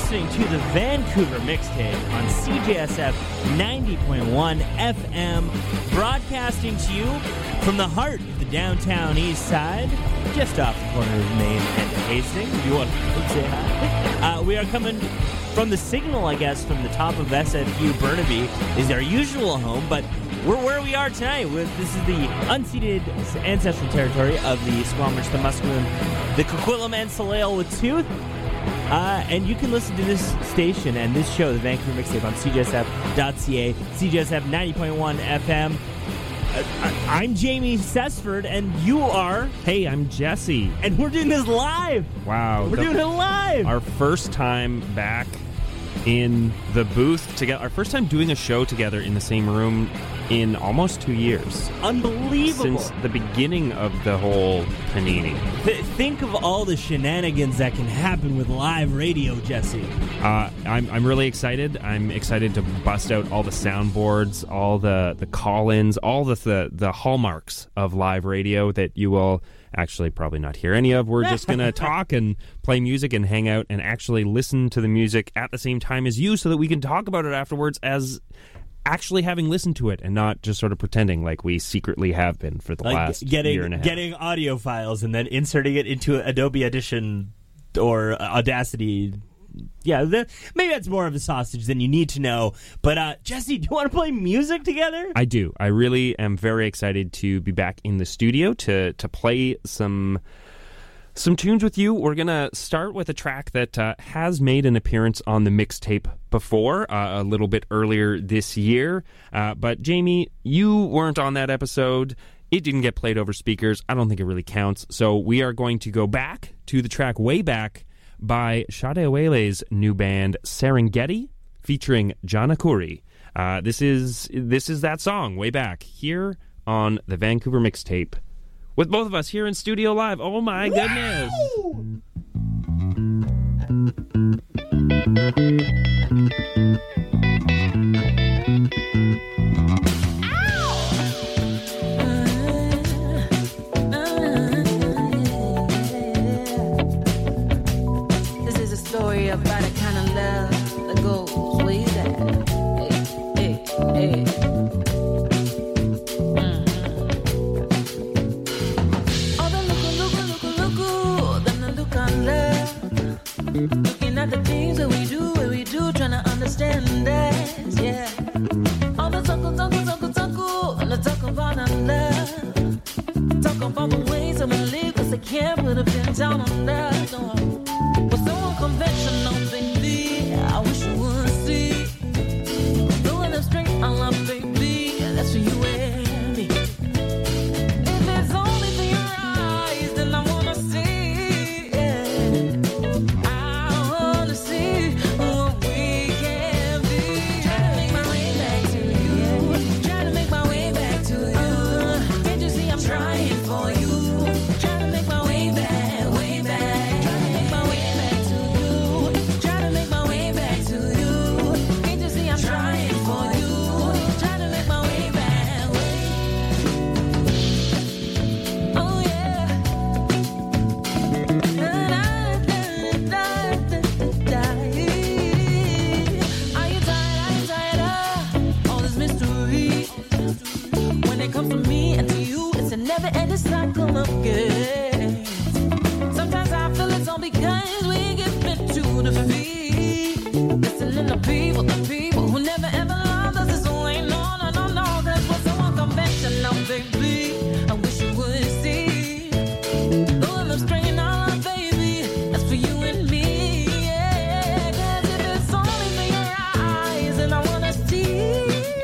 listening to the Vancouver Mixtape on CJSF 90.1 FM, broadcasting to you from the heart of the downtown east side, just off the corner of Main and Hastings, if you want to come say hi. We are coming from the signal, I guess, from the top of SFU. Burnaby is our usual home, but we're where we are tonight. This is the unceded ancestral territory of the Squamish, the Musqueam, the Coquitlam, and Tsleil-Waututh. And you can listen to this station and this show, the Vancouver Mixtape, on CJSF.ca, CJSF 90.1 FM. I'm Jamie Sesford, and you are... Hey, I'm Jesse. And we're doing this live! Wow. We're doing it live! Our first time back in the booth together. Our first time doing a show together in the same room in almost 2 years. Unbelievable. Since the beginning of the whole panini. Think of all the shenanigans that can happen with live radio, Jesse. I'm really excited. I'm excited to bust out all the soundboards, all the call-ins, all the hallmarks of live radio that you will actually probably not hear any of. We're just going to talk and play music and hang out and actually listen to the music at the same time as you so that we can talk about it afterwards as actually having listened to it and not just sort of pretending like we secretly have been for the last year and a half. Getting audio files and then inserting it into Adobe Audition or Audacity. Yeah, maybe that's more of a sausage than you need to know. But, Jesse, do you want to play music together? I do. I really am very excited to be back in the studio to play some tunes with you. We're going to start with a track that has made an appearance on the mixtape before, a little bit earlier this year. But, Jamie, you weren't on that episode. It didn't get played over speakers. I don't think it really counts. So we are going to go back to the track Way Back by Sade Awele's new band Serengeti featuring John Akuri. This is that song, Way Back, here on the Vancouver Mixtape with both of us here in studio live. Oh my goodness. About a kind of love that goes way back. Hey, hey, hey. Oh, then the look on love. Looking at the things that we do, trying to understand that, yeah. All the talk, and the talk about our love. Talk about the ways that we live, 'cause they can't put a pin down on us, no. Conventional, baby, I wish you would see. Doing the string I love, baby, that's for you and me. If it's only for your eyes, then I wanna see, yeah. I wanna see what we can be. Try to make my way back to you. Try to make my way back to you. Can't you see I'm trying for you? Try to make my way back, way back. Try to make my way back. Never-ending cycle of games. Sometimes I feel it's all because we get bit to defeat. Listening to the people who never ever loved us this way. No, that's what's so unconventional, baby. I wish you would see. Though I'm straying on, baby, that's for you and me, yeah. 'Cause if it's only for your eyes, and I wanna see.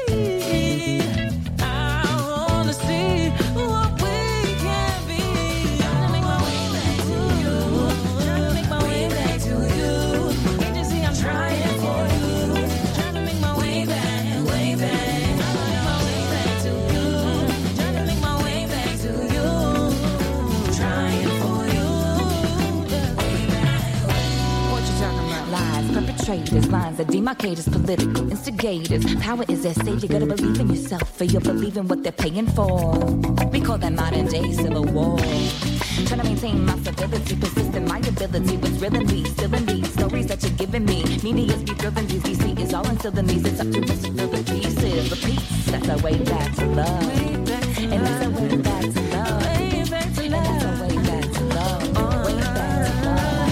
Perpetrators, lines that demarcate as political instigators. Power is at stake, you gotta believe in yourself, for you'll believe in what they're paying for. We call that modern day civil war. Trying to maintain my stability, persist in my ability, was real and still in these stories that you give giving me. Media's be thrilled and DVC is all instilled in these. It's up to us to fill the pieces. The peace, that's our way back to love. And that's our way back to love. And that's our way back to love. Way back to love.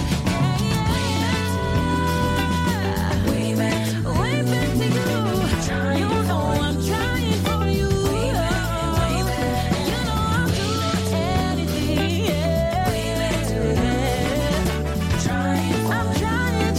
Way back to you. You know I'm trying for you. You know I'll do anything. I'm trying.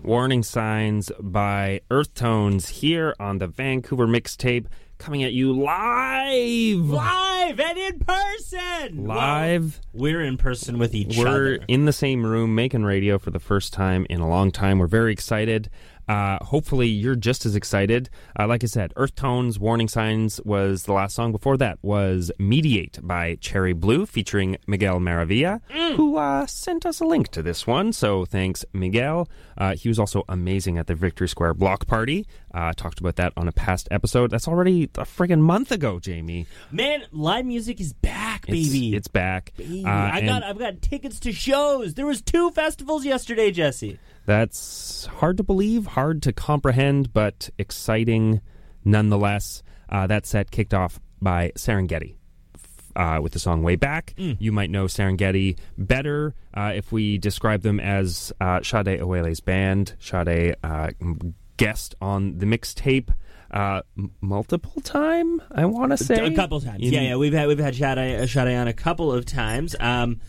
Warning Signs by Earth Tones here on the Vancouver Mixtape, coming at you live and in person. Live. Well, we're in person with each other. We're in the same room making radio for the first time in a long time. We're very excited. Hopefully you're just as excited. Like I said, Earth Tones, Warning Signs was the last song. Before that was Mediate by Cherry Blue featuring Miguel Maravilla, who sent us a link to this one. So thanks, Miguel. He was also amazing at the Victory Square Block Party. Talked about that on a past episode. That's already a friggin' month ago, Jamie. Man, live music is back, baby. It's back. Baby. I've got tickets to shows. There was 2 festivals yesterday, Jesse. That's hard to believe, hard to comprehend, but exciting nonetheless. That set kicked off by Serengeti with the song Way Back. You might know Serengeti better if we describe them as Sade Awele's band. Sade guest on the mixtape multiple time, I want to say. A couple times. Yeah. We've had Sade on a couple of times. And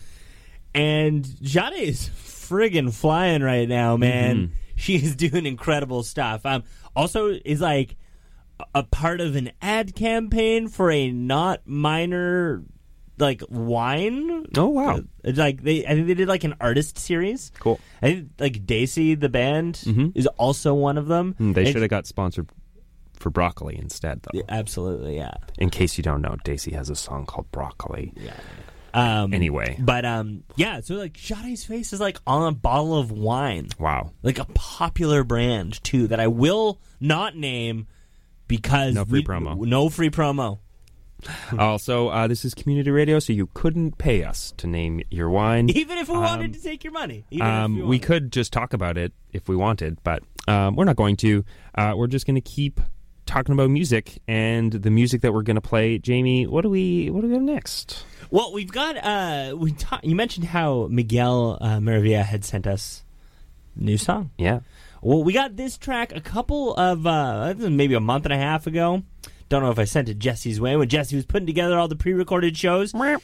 Sade is friggin' flying right now, man. Mm-hmm. She is doing incredible stuff. Also is like a part of an ad campaign for a not minor like wine. Oh wow! I think they did like an artist series. Cool. I think like Daisy the band is also one of them. They should have got sponsored for Broccoli instead, though. Yeah, absolutely, yeah. In case you don't know, Daisy has a song called Broccoli. Yeah. Anyway. But, yeah, so, like, Sade's face is, like, on a bottle of wine. Wow. Like, a popular brand, too, that I will not name because... No free promo. No free promo. Also, this is community radio, so you couldn't pay us to name your wine. Even if we wanted to take your money. We could just talk about it if we wanted, but we're not going to. We're just going to keep talking about music, and the music that we're going to play. Jamie, what do we have next? Well, we've got you mentioned how Miguel Maravilla had sent us a new song. Yeah. Well, we got this track a couple of maybe a month and a half ago. Don't know if I sent it Jesse's way when Jesse was putting together all the pre-recorded shows. But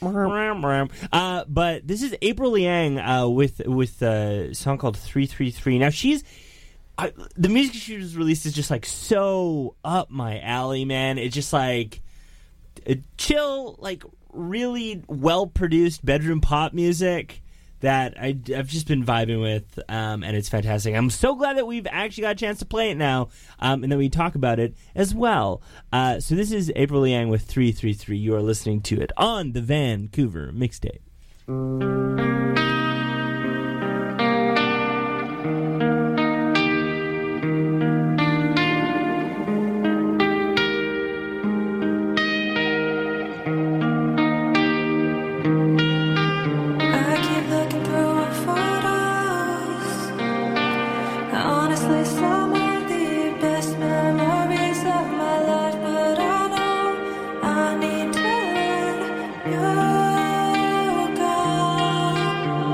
this is April Liang with a song called 333. Now she's the music she was released is just like so up my alley, man. It's just like chill, like really well-produced bedroom pop music that I've just been vibing with, and it's fantastic. I'm so glad that we've actually got a chance to play it now, and that we talk about it as well. So this is April Liang with 333. You are listening to it on the Vancouver Mixtape. I need to let you go.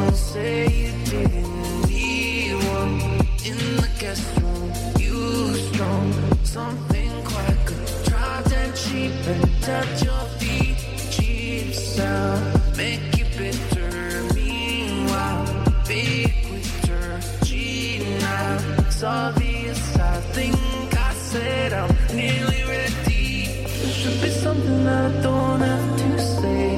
don't say you didn't need one. In the guest room, you strong. Something quite good. Dropped and cheap and touch your feet. Cheap sound, make you bitter. Meanwhile, big quitter. G now, it's obvious. I think I said I'm nearly ready. There should be something that I don't have to say.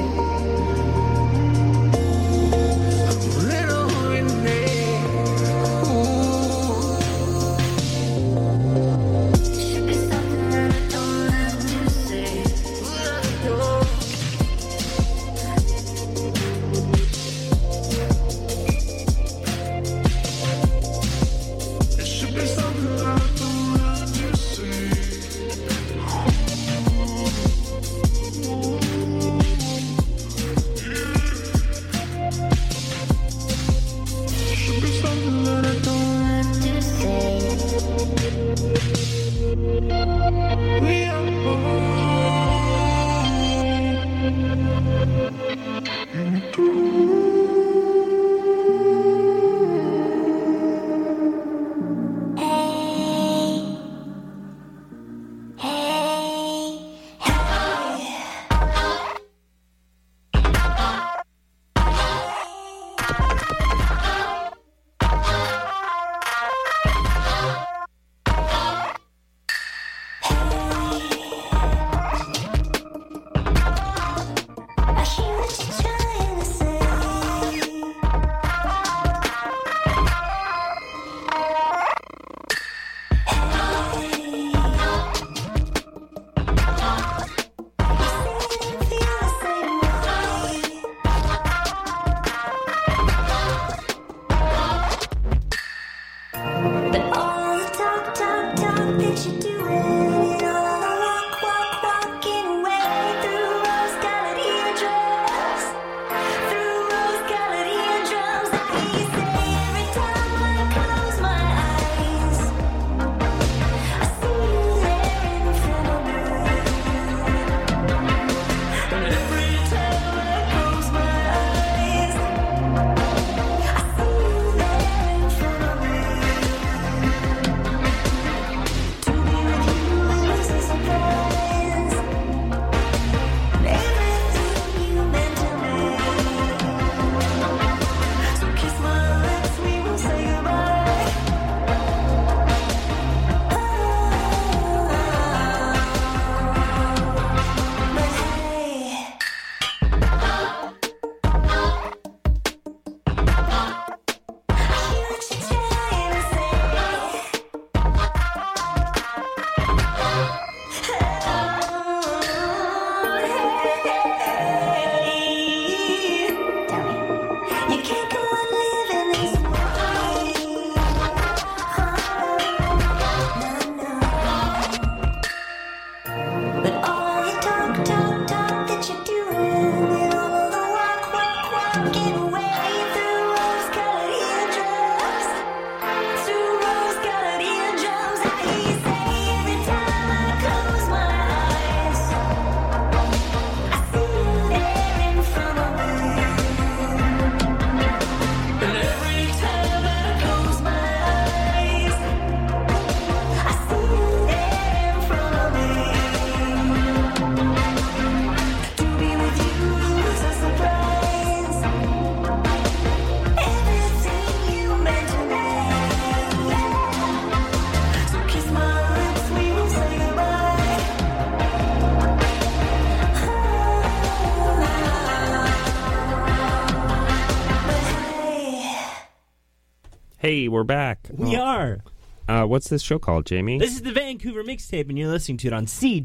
Hey, we're back. We are. What's this show called, Jamie? This is the Vancouver Mixtape, and you're listening to it on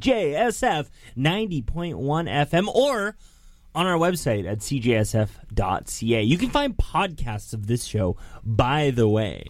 CJSF 90.1 FM or on our website at cjsf.ca. You can find podcasts of this show, by the way,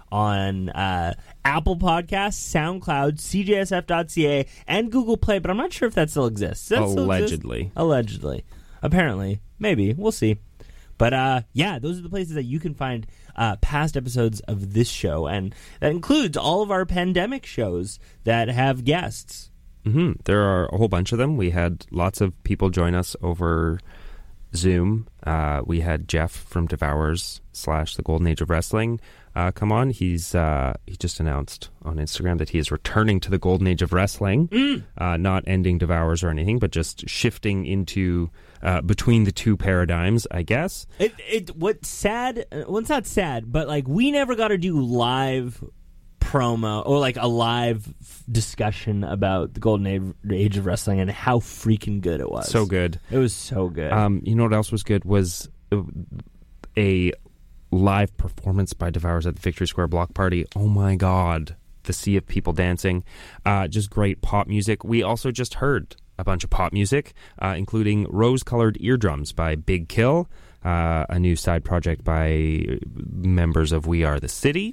on Apple Podcasts, SoundCloud, cjsf.ca, and Google Play, but I'm not sure if that still exists. Does that still exist? Allegedly. Apparently. Maybe. We'll see. But, yeah, those are the places that you can find past episodes of this show, and that includes all of our pandemic shows that have guests. Mm-hmm. There are a whole bunch of them. We had lots of people join us over Zoom. We had Jeff from Devours / The Golden Age of Wrestling come on. He just announced on Instagram that he is returning to the Golden Age of Wrestling, not ending Devours or anything, but just shifting into between the two paradigms, I guess. What's sad? Well, it's not sad, but like we never got to do live promo or like a live discussion about the Golden Age of Wrestling and how freaking good it was. So good. It was so good. You know what else was good was a live performance by Devours at the Victory Square Block Party. Oh my God. The sea of people dancing. Just great pop music. We also just heard a bunch of pop music, including Rose-Colored Eardrums by Big Kill, a new side project by members of We Are the City.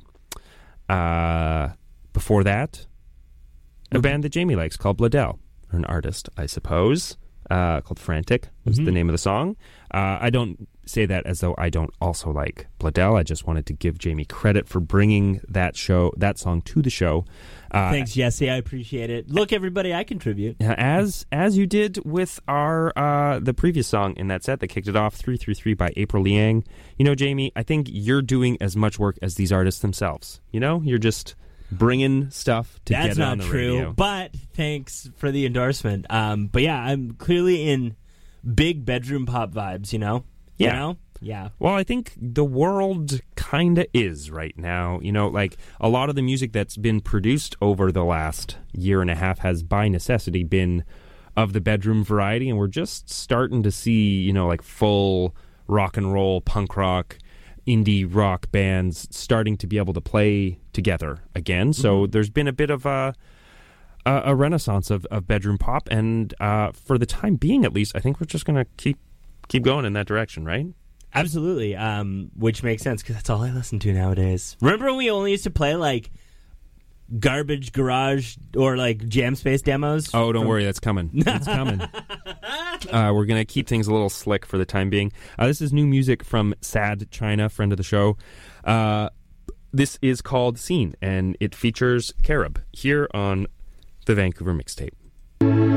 Before that, a band that Jamie likes called Bladel, or an artist, I suppose, called Frantic was the name of the song. I don't say that as though I don't also like Bladel. I just wanted to give Jamie credit for bringing that song to the show. Thanks, Jesse. I appreciate it. Look, everybody, I contribute. As you did with our the previous song in that set that kicked it off, 333 by April Liang. You know, Jamie, I think you're doing as much work as these artists themselves. You know, you're just bringing stuff to get it on the radio. That's not true, but thanks for the endorsement. But yeah, I'm clearly in big bedroom pop vibes, you know? Yeah. You know? Yeah. Well, I think the world kind of is right now. You know, like a lot of the music that's been produced over the last year and a half has by necessity been of the bedroom variety, and we're just starting to see, you know, like full rock and roll, punk rock, indie rock bands starting to be able to play together again. So there's been a bit of a renaissance of bedroom pop, and for the time being, at least, I think we're just going to keep going in that direction, right? Absolutely, which makes sense because that's all I listen to nowadays. Remember when we only used to play like garbage garage or like jam space demos? Oh, don't worry, that's coming. It's coming. We're going to keep things a little slick for the time being. This is new music from Sad China, friend of the show. This is called Scene, and it features Carib here on the Vancouver Mixtape.